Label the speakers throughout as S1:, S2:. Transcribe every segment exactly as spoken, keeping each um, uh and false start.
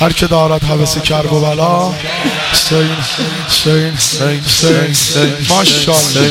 S1: هر که دارد هوس کرب و بلا حسین حسین حسین ماشاءالله.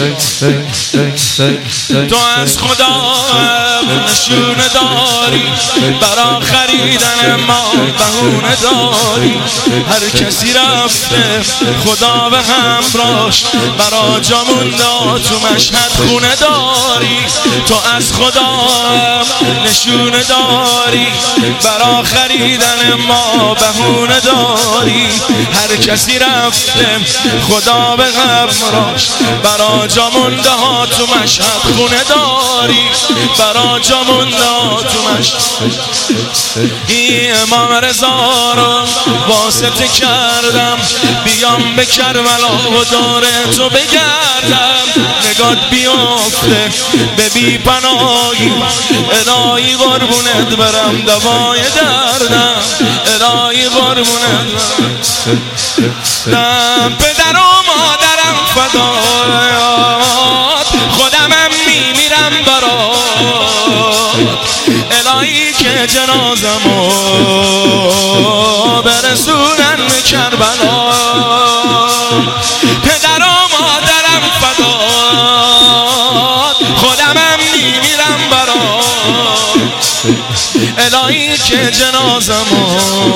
S2: تو از خدا نشونه داری، برا خریدن ما بهونه داری. هر کسی رفته خدا به همراهش، برا جا مونده تو مشهد خونه داری. تو از خدا نشونه داری، برا خریدن ما بهونه داری. هر کسی رفته خدا به همراهش، برا جا مونده ها تو مشهد خونه داری. برا جا مونده ها تو مشهد. این امام رضا رو واسطه کردم، بیام به کربلا و دور تو بگردم. نگات بیافته به بی پناهی، الهی قربونت برم دوای دردم. الهی قربونت برم. پدر و مادرم فدایات، خودمم میمیرم برات. الهی که جنازمو برسونن به کربلا. پدر و مادرم فدات، خودمم میمیرم برات. الهی که جنازمو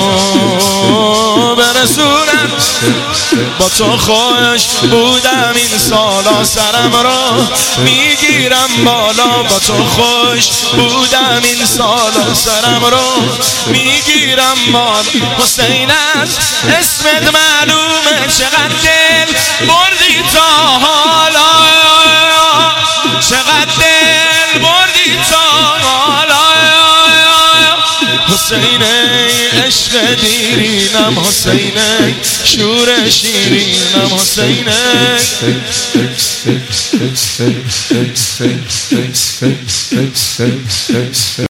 S2: برسونن. با تو خوش بودم این سالا، سرم را میگیرم بالا. با تو خوش بودم این سالا، سرم را میگیرم بالا. حسین از اسمت معلومه، چقدر دل بردی تا حالا. چقدر دل بردی تا حالا. حسین عشق دیرینم، حسین شور شیرینم، حسین